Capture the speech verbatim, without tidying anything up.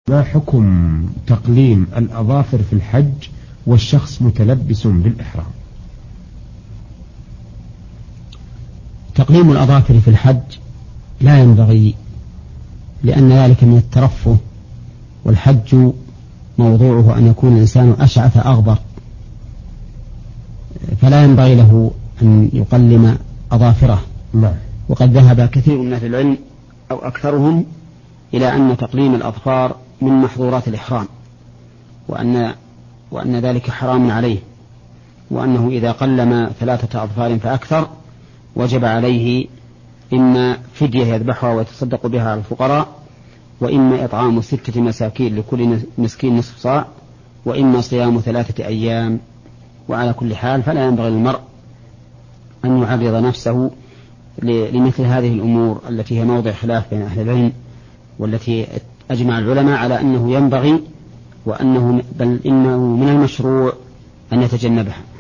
ما حكم تقليم الأظافر في الحج والشخص متلبس بالإحرام؟ تقليم الأظافر في الحج لا ينبغي، لأن ذلك من الترفه، والحج موضوعه أن يكون الإنسان أشعث أغبر، فلا ينبغي له أن يقلم أظافره. لا. وقد ذهب كثير من أهل العلم أو أكثرهم إلى أن تقليم الأظفار من محظورات الإحرام، وأن, وأن ذلك حرام عليه، وأنه إذا قلم ثلاثة أظفار فأكثر وجب عليه إما فدية يذبحها ويتصدق بها على الفقراء، وإما إطعام ستة مساكين لكل مسكين نصف صاع، وإما صيام ثلاثة أيام. وعلى كل حال فلا ينبغي للمرء أن يعرض نفسه لمثل هذه الأمور التي هي موضع خلاف بين أهل العلم، والتي أجمع العلماء على أنه ينبغي، وأنه بل إنه من المشروع أن يتجنبها.